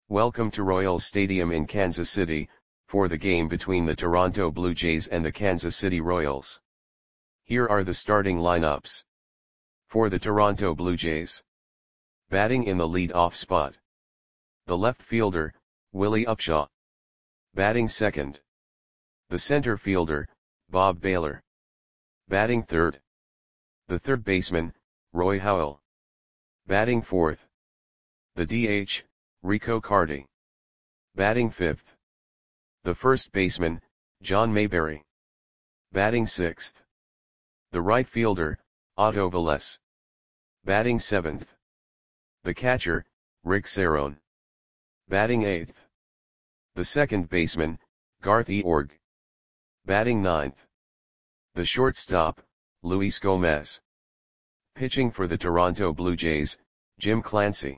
Welcome to Royals Stadium in Kansas City, for the game between the Toronto Blue Jays and the Kansas City Royals. Here are the starting lineups. For the Toronto Blue Jays. Batting in the lead-off spot. The left fielder, Willie Upshaw. Batting second. The center fielder, Bob Baylor. Batting third. The third baseman, Roy Howell. Batting fourth. The DH, Rico Carty. Batting fifth. The first baseman, John Mayberry. Batting sixth. The right fielder, Otto Velez. Batting seventh. The catcher, Rick Cerone. Batting eighth. The second baseman, Garth Eorg. Batting ninth. The shortstop, Luis Gomez. Pitching for the Toronto Blue Jays, Jim Clancy.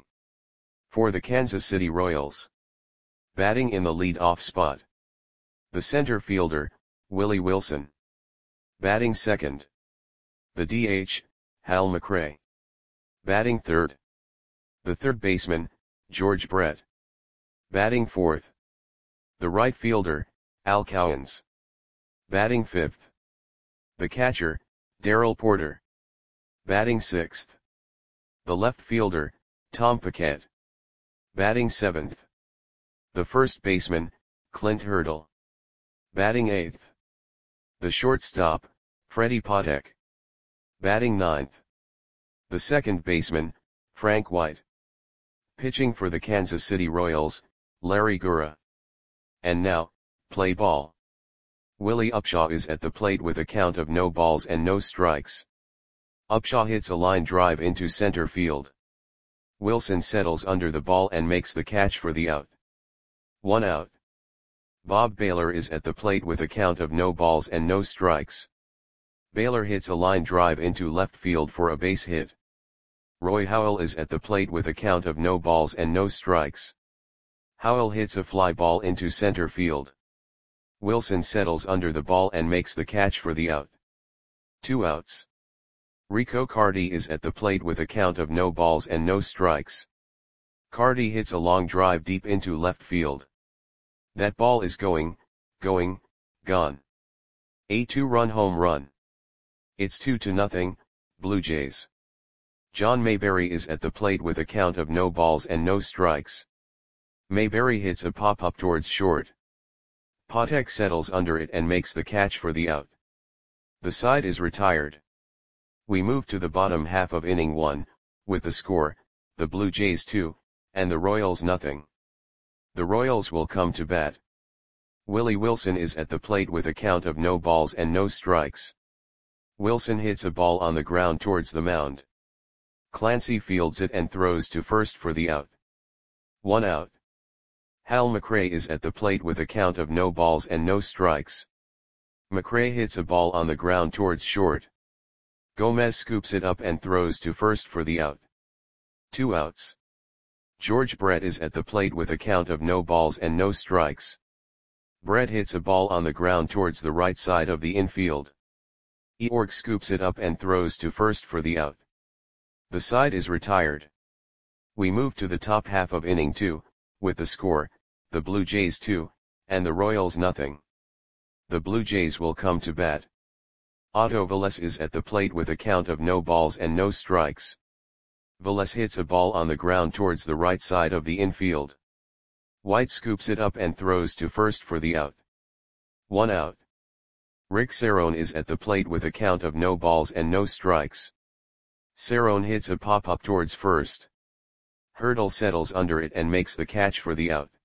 For the Kansas City Royals. Batting in the lead-off spot. The center fielder, Willie Wilson. Batting second. The DH, Hal McRae. Batting third. The third baseman, George Brett. Batting fourth. The right fielder, Al Cowens. Batting fifth. The catcher, Darrell Porter. Batting sixth. The left fielder, Tom Paquette. Batting seventh. The first baseman, Clint Hurdle. Batting eighth. The shortstop, Freddie Patek. Batting ninth. The second baseman, Frank White. Pitching for the Kansas City Royals, Larry Gura. And now, play ball. Willie Upshaw is at the plate with a count of no balls and no strikes. Upshaw hits a line drive into center field. Wilson settles under the ball and makes the catch for the out. 1 out. Bob Baylor is at the plate with a count of no balls and no strikes. Baylor hits a line drive into left field for a base hit. Roy Howell is at the plate with a count of no balls and no strikes. Howell hits a fly ball into center field. Wilson settles under the ball and makes the catch for the out. 2 outs. Rico Carty is at the plate with a count of no balls and no strikes. Carty hits a long drive deep into left field. That ball is gone. A 2-run home run. It's 2-0, Blue Jays. John Mayberry is at the plate with a count of no balls and no strikes. Mayberry hits a pop-up towards short. Patek settles under it and makes the catch for the out. The side is retired. We move to the bottom half of inning 1, with the score, the Blue Jays 2, and the Royals nothing. The Royals will come to bat. Willie Wilson is at the plate with a count of no balls and no strikes. Wilson hits a ball on the ground towards the mound. Clancy fields it and throws to first for the out. 1 out. Hal McRae is at the plate with a count of no balls and no strikes. McRae hits a ball on the ground towards short. Gomez scoops it up and throws to first for the out. 2 outs. George Brett is at the plate with a count of no balls and no strikes. Brett hits a ball on the ground towards the right side of the infield. Eorg scoops it up and throws to first for the out. The side is retired. We move to the top half of inning 2, with the score, the Blue Jays 2, and the Royals nothing. The Blue Jays will come to bat. Otto Velez is at the plate with a count of no balls and no strikes. Velez hits a ball on the ground towards the right side of the infield. White scoops it up and throws to first for the out. 1 out. Rick Cerone is at the plate with a count of no balls and no strikes. Cerone hits a pop-up towards first. Hurdle settles under it and makes the catch for the out.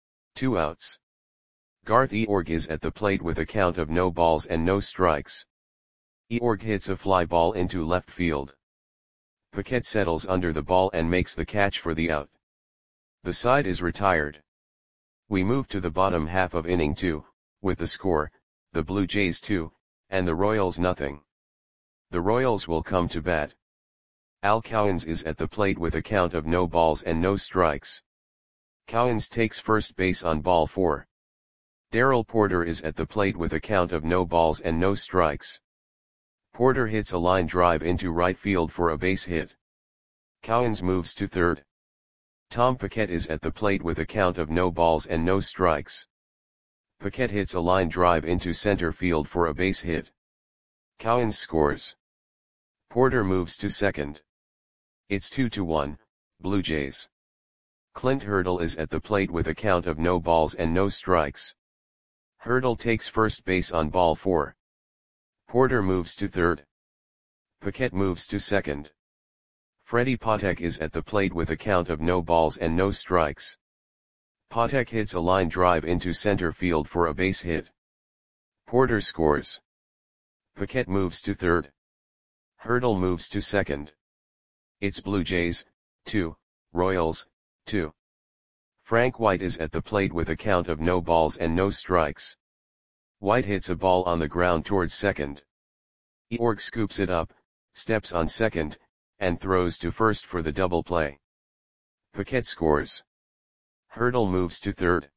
2 outs. Garth Eorg is at the plate with a count of no balls and no strikes. Eorg hits a fly ball into left field. Paquette settles under the ball and makes the catch for the out. The side is retired. We move to the bottom half of inning 2, with the score, the Blue Jays 2, and the Royals nothing. The Royals will come to bat. Al Cowens is at the plate with a count of no balls and no strikes. Cowens takes first base on ball 4. Darrell Porter is at the plate with a count of no balls and no strikes. Porter hits a line drive into right field for a base hit. Cowens moves to third. Tom Paquette is at the plate with a count of no balls and no strikes. Paquette hits a line drive into center field for a base hit. Cowens scores. Porter moves to second. It's 2-1, Blue Jays. Clint Hurdle is at the plate with a count of no balls and no strikes. Hurdle takes first base on ball 4. Porter moves to third. Paquette moves to second. Freddie Patek is at the plate with a count of no balls and no strikes. Patek hits a line drive into center field for a base hit. Porter scores. Paquette moves to third. Hurdle moves to second. It's Blue Jays, 2, Royals, 2. Frank White is at the plate with a count of no balls and no strikes. White hits a ball on the ground towards second. Eorg scoops it up, steps on second, and throws to first for the double play. Paquette scores. Hurdle moves to third.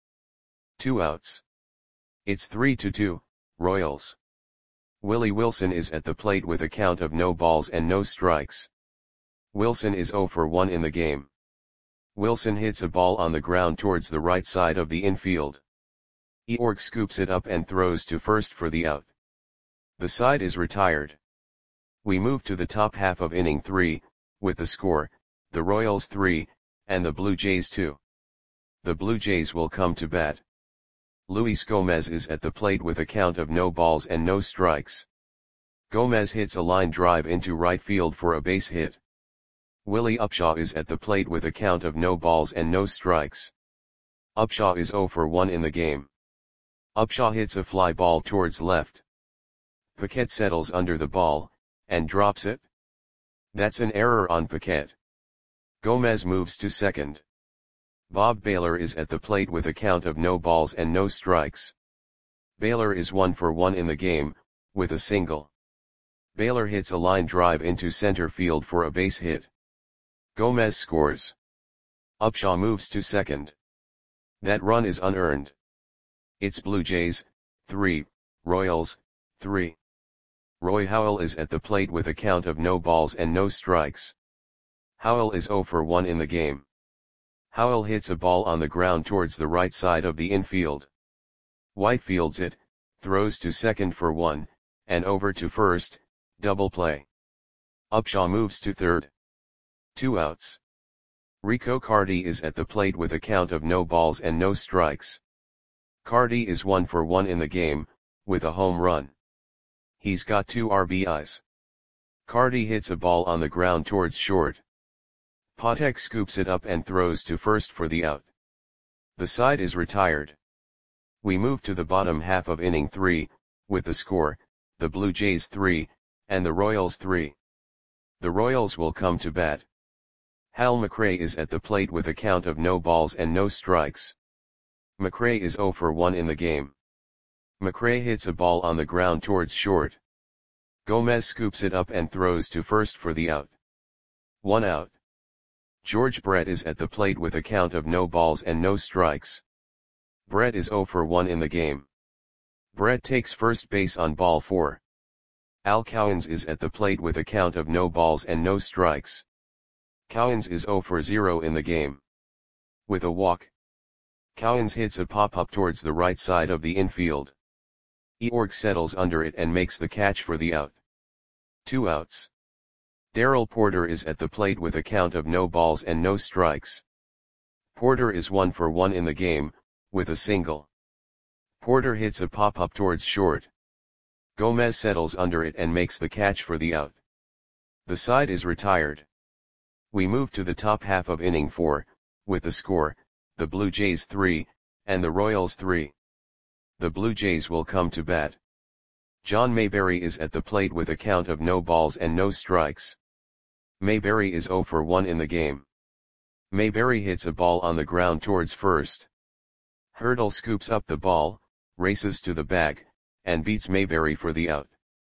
2 outs. It's 3-2, Royals. Willie Wilson is at the plate with a count of no balls and no strikes. Wilson is 0 for 1 in the game. Wilson hits a ball on the ground towards the right side of the infield. Eorg scoops it up and throws to first for the out. The side is retired. We move to the top half of inning 3, with the score, the Royals 3, and the Blue Jays 2. The Blue Jays will come to bat. Luis Gomez is at the plate with a count of no balls and no strikes. Gomez hits a line drive into right field for a base hit. Willie Upshaw is at the plate with a count of no balls and no strikes. Upshaw is 0 for 1 in the game. Upshaw hits a fly ball towards left. Paquette settles under the ball, and drops it. That's an error on Paquette. Gomez moves to second. Bob Baylor is at the plate with a count of no balls and no strikes. Baylor is 1 for 1 in the game, with a single. Baylor hits a line drive into center field for a base hit. Gomez scores. Upshaw moves to second. That run is unearned. It's Blue Jays, 3, Royals, 3. Roy Howell is at the plate with a count of no balls and no strikes. Howell is 0 for 1 in the game. Howell hits a ball on the ground towards the right side of the infield. White fields it, throws to second for 1, and over to first, double play. Upshaw moves to third. 2 outs. Rico Carty is at the plate with a count of no balls and no strikes. Carty is 1 for 1 in the game, with a home run. He's got 2 RBIs. Carty hits a ball on the ground towards short. Patek scoops it up and throws to first for the out. The side is retired. We move to the bottom half of inning 3, with the score, the Blue Jays 3, and the Royals 3. The Royals will come to bat. Hal McRae is at the plate with a count of no balls and no strikes. McRae is 0 for 1 in the game. McRae hits a ball on the ground towards short. Gomez scoops it up and throws to first for the out. 1 out. George Brett is at the plate with a count of no balls and no strikes. Brett is 0 for 1 in the game. Brett takes first base on ball 4. Al Cowens is at the plate with a count of no balls and no strikes. Cowens is 0 for 0 in the game. With a walk. Cowens hits a pop-up towards the right side of the infield. Eorg settles under it and makes the catch for the out. 2 outs. Darrell Porter is at the plate with a count of no balls and no strikes. Porter is 1 for 1 in the game, with a single. Porter hits a pop-up towards short. Gomez settles under it and makes the catch for the out. The side is retired. We move to the top half of inning 4, with the score, the Blue Jays 3, and the Royals 3. The Blue Jays will come to bat. John Mayberry is at the plate with a count of no balls and no strikes. Mayberry is 0 for 1 in the game. Mayberry hits a ball on the ground towards first. Hurdle scoops up the ball, races to the bag, and beats Mayberry for the out.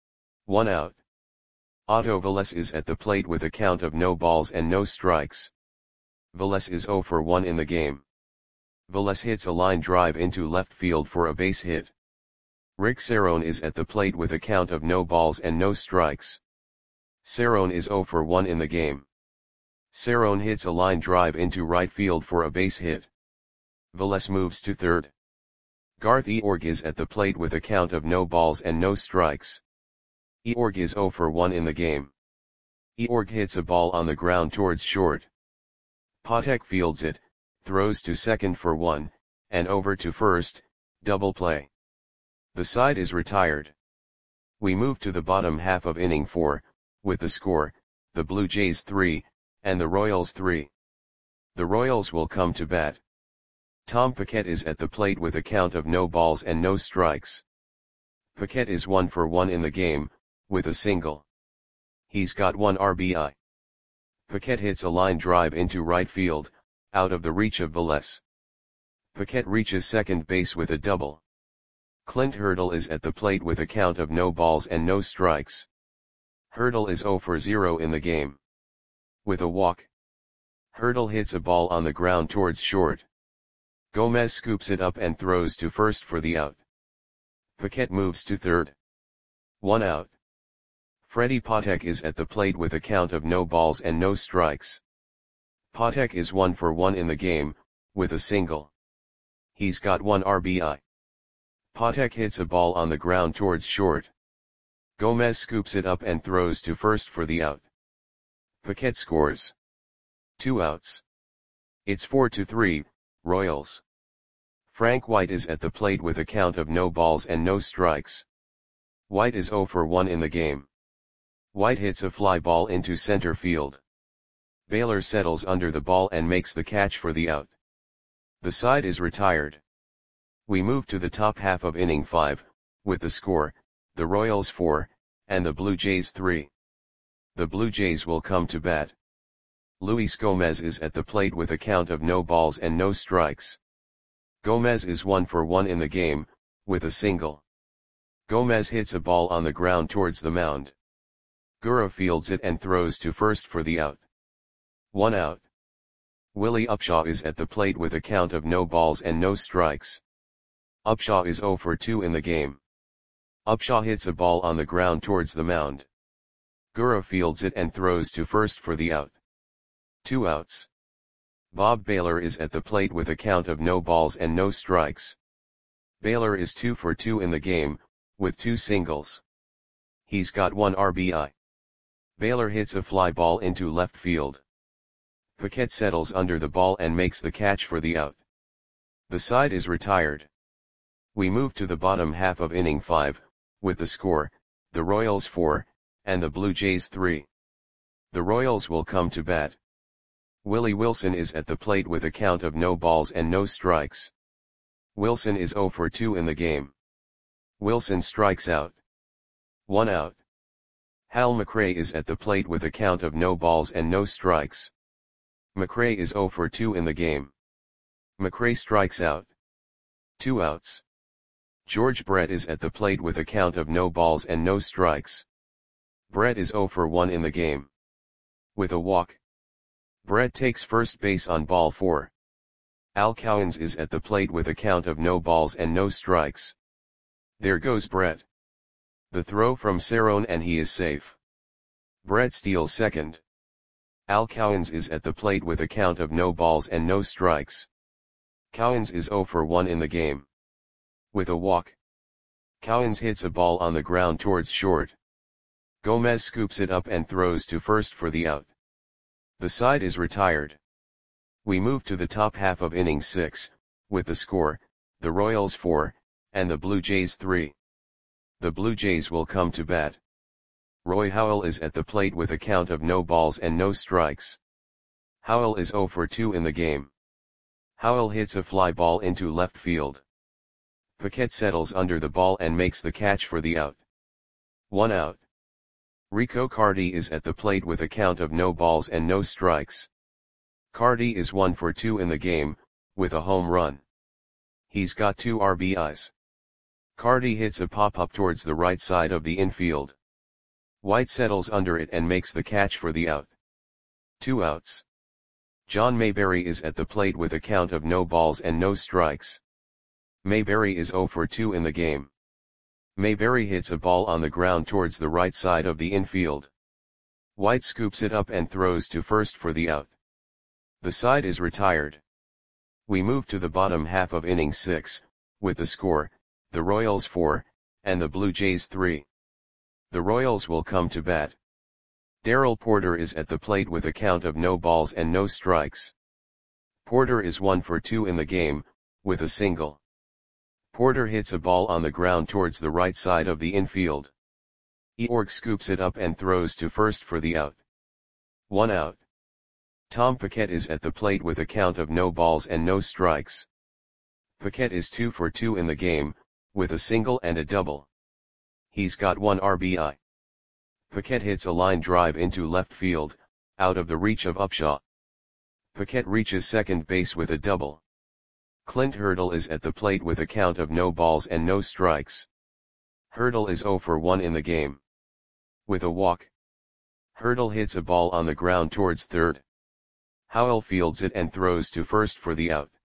1 out. Otto Velez is at the plate with a count of no balls and no strikes. Velez is 0 for 1 in the game. Velez hits a line drive into left field for a base hit. Rick Cerrone is at the plate with a count of no balls and no strikes. Cerrone is 0 for 1 in the game. Cerrone hits a line drive into right field for a base hit. Velez moves to third. Garth Eorg is at the plate with a count of no balls and no strikes. Eorg is 0 for 1 in the game. Eorg hits a ball on the ground towards short. Patek fields it, throws to second for 1, and over to first, double play. The side is retired. We move to the bottom half of inning 4, with the score, the Blue Jays 3, and the Royals 3. The Royals will come to bat. Tom Paquette is at the plate with a count of no balls and no strikes. Paquette is 1 for 1 in the game, with a single. He's got 1 RBI. Paquette hits a line drive into right field, out of the reach of Velez. Paquette reaches second base with a double. Clint Hurdle is at the plate with a count of no balls and no strikes. Hurdle is 0 for 0 in the game. With a walk. Hurdle hits a ball on the ground towards short. Gomez scoops it up and throws to first for the out. Paquette moves to third. 1 out. Freddie Patek is at the plate with a count of no balls and no strikes. Patek is 1 for 1 in the game, with a single. He's got 1 RBI. Patek hits a ball on the ground towards short. Gomez scoops it up and throws to first for the out. Paquette scores. 2 outs. It's 4-3, Royals. Frank White is at the plate with a count of no balls and no strikes. White is 0 for 1 in the game. White hits a fly ball into center field. Baylor settles under the ball and makes the catch for the out. The side is retired. We move to the top half of inning 5, with the score, the Royals 4, and the Blue Jays 3. The Blue Jays will come to bat. Luis Gomez is at the plate with a count of no balls and no strikes. Gomez is 1 for 1 in the game, with a single. Gomez hits a ball on the ground towards the mound. Gura fields it and throws to first for the out. 1 out. Willie Upshaw is at the plate with a count of no balls and no strikes. Upshaw is 0 for 2 in the game. Upshaw hits a ball on the ground towards the mound. Gura fields it and throws to first for the out. 2 outs. Bob Baylor is at the plate with a count of no balls and no strikes. Baylor is 2 for 2 in the game, with 2 singles. He's got 1 RBI. Baylor hits a fly ball into left field. Paquette settles under the ball and makes the catch for the out. The side is retired. We move to the bottom half of inning 5, with the score, the Royals 4, and the Blue Jays 3. The Royals will come to bat. Willie Wilson is at the plate with a count of no balls and no strikes. Wilson is 0 for 2 in the game. Wilson strikes out. 1 out. Hal McRae is at the plate with a count of no balls and no strikes. McRae is 0 for 2 in the game. McRae strikes out. 2 outs. George Brett is at the plate with a count of no balls and no strikes. Brett is 0 for 1 in the game. With a walk. Brett takes first base on ball 4. Al Cowens is at the plate with a count of no balls and no strikes. There goes Brett. The throw from Cerrone and he is safe. Brett steals second. Al Cowens is at the plate with a count of no balls and no strikes. Cowens is 0 for 1 in the game. With a walk. Cowens hits a ball on the ground towards short. Gomez scoops it up and throws to first for the out. The side is retired. We move to the top half of inning 6, with the score, the Royals 4, and the Blue Jays 3. The Blue Jays will come to bat. Roy Howell is at the plate with a count of no balls and no strikes. Howell is 0 for 2 in the game. Howell hits a fly ball into left field. Paquette settles under the ball and makes the catch for the out. 1 out. Rico Carty is at the plate with a count of no balls and no strikes. Carty is 1 for 2 in the game, with a home run. He's got 2 RBIs. Carty hits a pop-up towards the right side of the infield. White settles under it and makes the catch for the out. 2 outs. John Mayberry is at the plate with a count of no balls and no strikes. Mayberry is 0 for 2 in the game. Mayberry hits a ball on the ground towards the right side of the infield. White scoops it up and throws to first for the out. The side is retired. We move to the bottom half of inning 6, with the score, the Royals 4, and the Blue Jays 3. The Royals will come to bat. Darrell Porter is at the plate with a count of no balls and no strikes. Porter is 1 for 2 in the game, with a single. Porter hits a ball on the ground towards the right side of the infield. Eorg scoops it up and throws to first for the out. 1 out. Tom Paquette is at the plate with a count of no balls and no strikes. Paquette is 2 for 2 in the game, with a single and a double. He's got 1 RBI. Paquette hits a line drive into left field, out of the reach of Upshaw. Paquette reaches second base with a double. Clint Hurdle is at the plate with a count of no balls and no strikes. Hurdle is 0 for 1 in the game. With a walk. Hurdle hits a ball on the ground towards third. Howell fields it and throws to first for the out.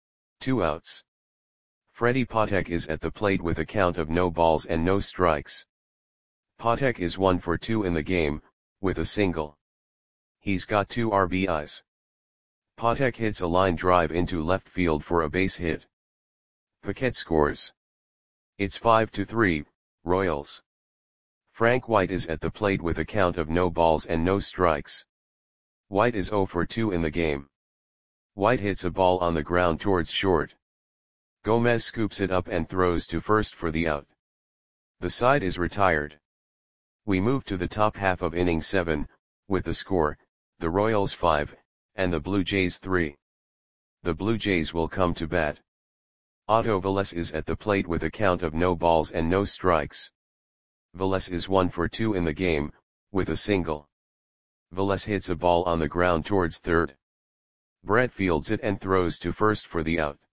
2 outs. Freddie Patek is at the plate with a count of no balls and no strikes. Patek is 1 for 2 in the game, with a single. He's got 2 RBIs. Patek hits a line drive into left field for a base hit. Paquette scores. It's 5-3, Royals. Frank White is at the plate with a count of no balls and no strikes. White is 0 for 2 in the game. White hits a ball on the ground towards short. Gomez scoops it up and throws to first for the out. The side is retired. We move to the top half of inning 7, with the score, the Royals 5, and the Blue Jays 3. The Blue Jays will come to bat. Otto Velez is at the plate with a count of no balls and no strikes. Velez is 1 for 2 in the game, with a single. Velez hits a ball on the ground towards third. Brett fields it and throws to first for the out.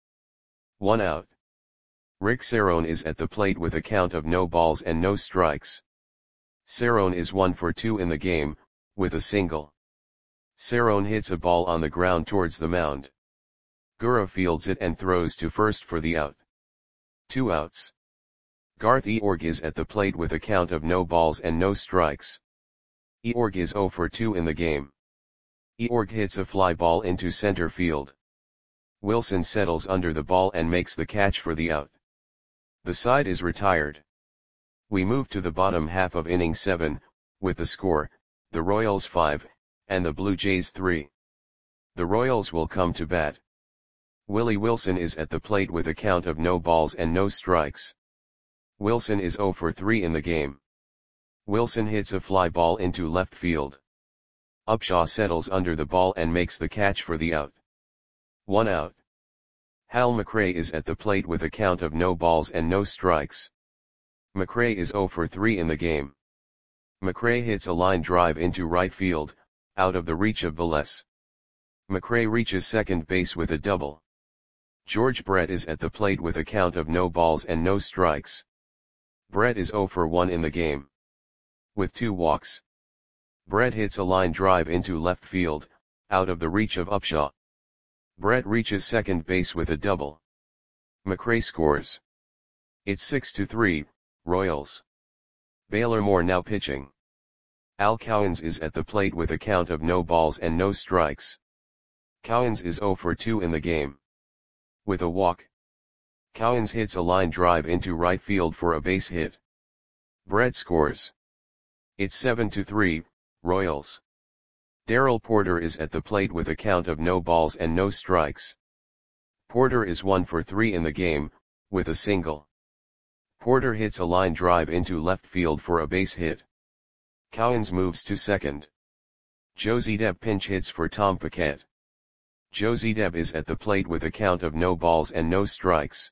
1 out. Rick Cerrone is at the plate with a count of no balls and no strikes. Cerrone is 1 for 2 in the game, with a single. Cerrone hits a ball on the ground towards the mound. Gura fields it and throws to first for the out. 2 outs. Garth Eorg is at the plate with a count of no balls and no strikes. Eorg is 0 for 2 in the game. Eorg hits a fly ball into center field. Wilson settles under the ball and makes the catch for the out. The side is retired. We move to the bottom half of inning 7, with the score, the Royals 5, and the Blue Jays 3. The Royals will come to bat. Willie Wilson is at the plate with a count of no balls and no strikes. Wilson is 0 for 3 in the game. Wilson hits a fly ball into left field. Upshaw settles under the ball and makes the catch for the out. 1 out. Hal McRae is at the plate with a count of no balls and no strikes. McRae is 0 for 3 in the game. McRae hits a line drive into right field, out of the reach of Velez. McRae reaches second base with a double. George Brett is at the plate with a count of no balls and no strikes. Brett is 0 for 1 in the game. With 2 walks. Brett hits a line drive into left field, out of the reach of Upshaw. Brett reaches second base with a double. McRae scores. It's 6-3, Royals. Baylor Moore now pitching. Al Cowens is at the plate with a count of no balls and no strikes. Cowens is 0 for 2 in the game. With a walk. Cowens hits a line drive into right field for a base hit. Brett scores. It's 7-3, Royals. Darrell Porter is at the plate with a count of no balls and no strikes. Porter is 1 for 3 in the game, with a single. Porter hits a line drive into left field for a base hit. Cowens moves to second. Joe Zedeb pinch hits for Tom Paquette. Joe Zedeb is at the plate with a count of no balls and no strikes.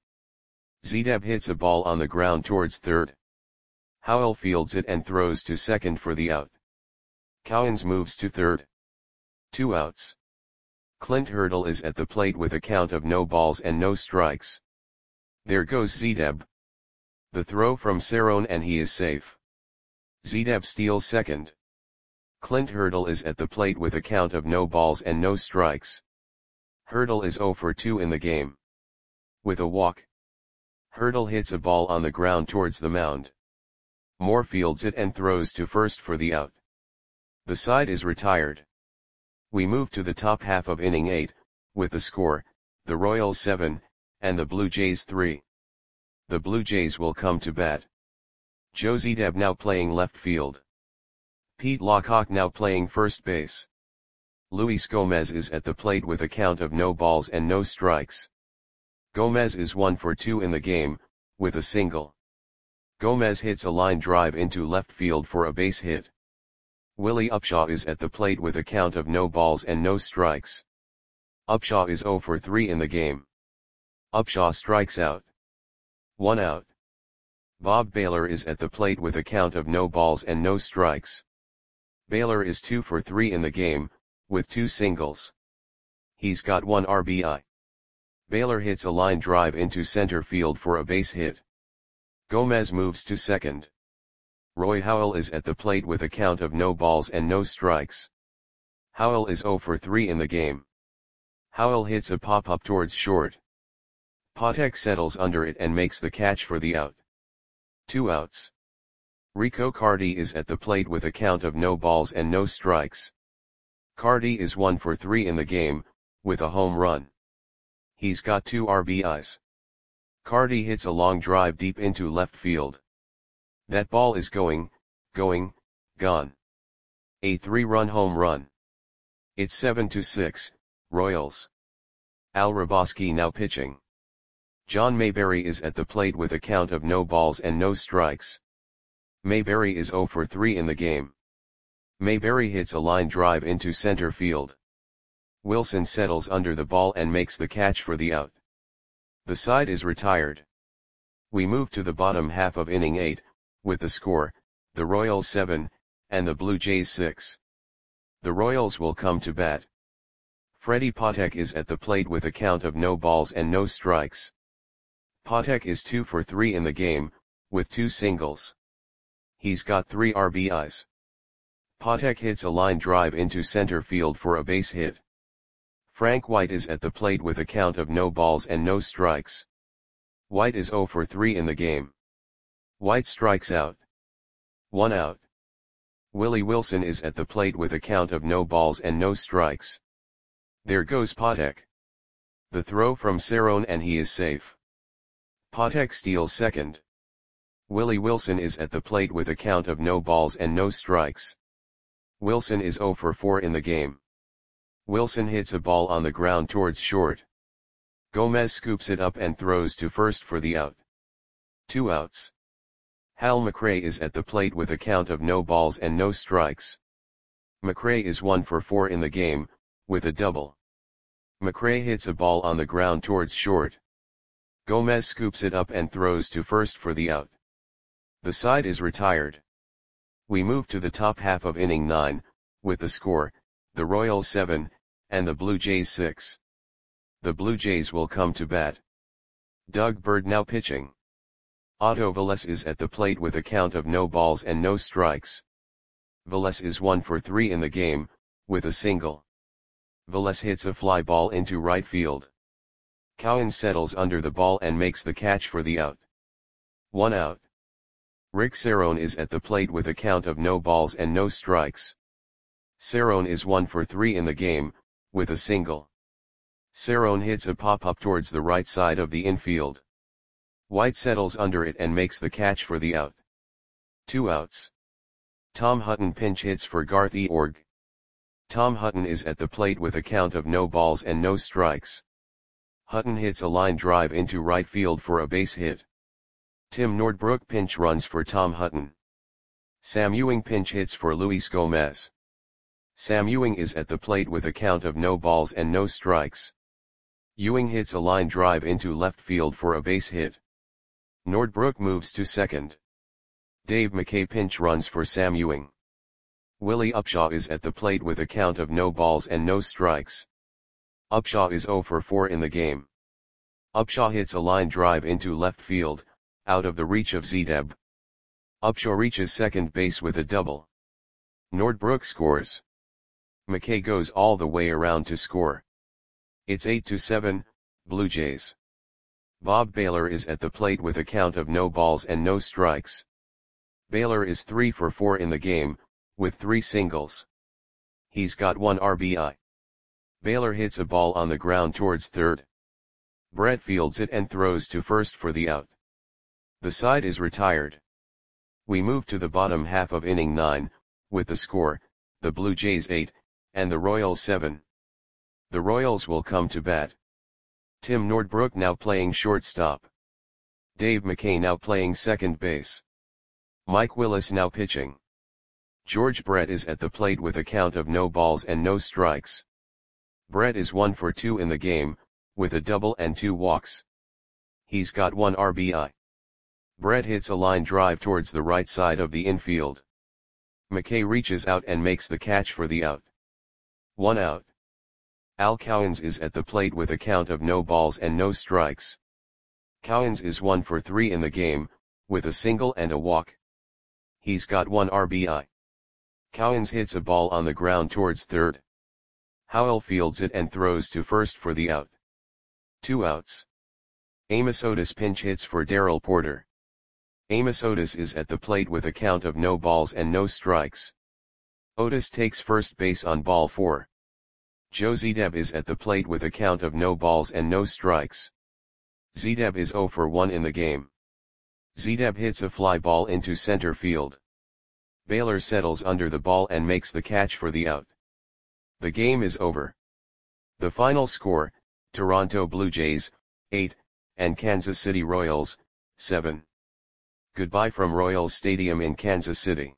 Zedeb hits a ball on the ground towards third. Howell fields it and throws to second for the out. Cowens moves to third. 2 outs. Clint Hurdle is at the plate with a count of no balls and no strikes. There goes Zedeb. The throw from Cerrone and he is safe. Zedeb steals second. Clint Hurdle is at the plate with a count of no balls and no strikes. Hurdle is 0 for 2 in the game. With a walk. Hurdle hits a ball on the ground towards the mound. Moore fields it and throws to first for the out. The side is retired. We move to the top half of inning 8, with the score, the Royals 7, and the Blue Jays 3. The Blue Jays will come to bat. Joe Zedeb now playing left field. Pete Lockhawk now playing first base. Luis Gomez is at the plate with a count of no balls and no strikes. Gomez is 1 for 2 in the game, with a single. Gomez hits a line drive into left field for a base hit. Willie Upshaw is at the plate with a count of no balls and no strikes. Upshaw is 0 for 3 in the game. Upshaw strikes out. 1 out. Bob Baylor is at the plate with a count of no balls and no strikes. Baylor is 2 for 3 in the game, with 2 singles. He's got 1 RBI. Baylor hits a line drive into center field for a base hit. Gomez moves to second. Roy Howell is at the plate with a count of no balls and no strikes. Howell is 0 for 3 in the game. Howell hits a pop-up towards short. Patek settles under it and makes the catch for the out. 2 outs. Rico Carty is at the plate with a count of no balls and no strikes. Carty is 1 for 3 in the game, with a home run. He's got 2 RBIs. Carty hits a long drive deep into left field. That ball is gone. A 3-run home run. It's 7-6, Royals. Al Raboski now pitching. John Mayberry is at the plate with a count of no balls and no strikes. Mayberry is 0 for 3 in the game. Mayberry hits a line drive into center field. Wilson settles under the ball and makes the catch for the out. The side is retired. We move to the bottom half of inning 8, with the score, the Royals 7, and the Blue Jays 6. The Royals will come to bat. Freddie Patek is at the plate with a count of no balls and no strikes. Patek is 2 for 3 in the game, with 2 singles. He's got 3 RBIs. Patek hits a line drive into center field for a base hit. Frank White is at the plate with a count of no balls and no strikes. White is 0 for 3 in the game. White strikes out. 1 out. Willie Wilson is at the plate with a count of no balls and no strikes. There goes Patek. The throw from Cerrone and he is safe. Patek steals second. Willie Wilson is at the plate with a count of no balls and no strikes. Wilson is 0 for 4 in the game. Wilson hits a ball on the ground towards short. Gomez scoops it up and throws to first for the out. 2 outs. Hal McRae is at the plate with a count of no balls and no strikes. McRae is 1 for 4 in the game, with a double. McRae hits a ball on the ground towards short. Gomez scoops it up and throws to first for the out. The side is retired. We move to the top half of inning 9, with the score, the Royals 7, and the Blue Jays 6. The Blue Jays will come to bat. Doug Bird now pitching. Otto Velez is at the plate with a count of no balls and no strikes. Velez is 1 for 3 in the game, with a single. Velez hits a fly ball into right field. Cowan settles under the ball and makes the catch for the out. 1 out. Rick Cerrone is at the plate with a count of no balls and no strikes. Cerrone is 1 for 3 in the game, with a single. Cerrone hits a pop-up towards the right side of the infield. White settles under it and makes the catch for the out. 2 outs. Tom Hutton pinch hits for Garth Eorg. Tom Hutton is at the plate with a count of no balls and no strikes. Hutton hits a line drive into right field for a base hit. Tim Nordbrook pinch runs for Tom Hutton. Sam Ewing pinch hits for Luis Gomez. Sam Ewing is at the plate with a count of no balls and no strikes. Ewing hits a line drive into left field for a base hit. Nordbrook moves to second. Dave McKay pinch runs for Sam Ewing. Willie Upshaw is at the plate with a count of no balls and no strikes. Upshaw is 0 for 4 in the game. Upshaw hits a line drive into left field, out of the reach of Zedeb. Upshaw reaches second base with a double. Nordbrook scores. McKay goes all the way around to score. It's 8-7, Blue Jays. Bob Baylor is at the plate with a count of no balls and no strikes. Baylor is 3 for 4 in the game, with 3 singles. He's got 1 RBI. Baylor hits a ball on the ground towards third. Brett fields it and throws to first for the out. The side is retired. We move to the bottom half of inning 9, with the score, the Blue Jays 8, and the Royals 7. The Royals will come to bat. Tim Nordbrook now playing shortstop. Dave McKay now playing second base. Mike Willis now pitching. George Brett is at the plate with a count of no balls and no strikes. Brett is 1 for 2 in the game, with a double and 2 walks. He's got 1 RBI. Brett hits a line drive towards the right side of the infield. McKay reaches out and makes the catch for the out. 1 out. Al Cowens is at the plate with a count of no balls and no strikes. Cowens is 1 for 3 in the game, with a single and a walk. He's got 1 RBI. Cowens hits a ball on the ground towards third. Howell fields it and throws to first for the out. 2 outs. Amos Otis pinch hits for Darrell Porter. Amos Otis is at the plate with a count of no balls and no strikes. Otis takes first base on ball 4. Joe Zedeb is at the plate with a count of no balls and no strikes. Zedeb is 0 for 1 in the game. Zedeb hits a fly ball into center field. Baylor settles under the ball and makes the catch for the out. The game is over. The final score, Toronto Blue Jays, 8, and Kansas City Royals, 7. Goodbye from Royals Stadium in Kansas City.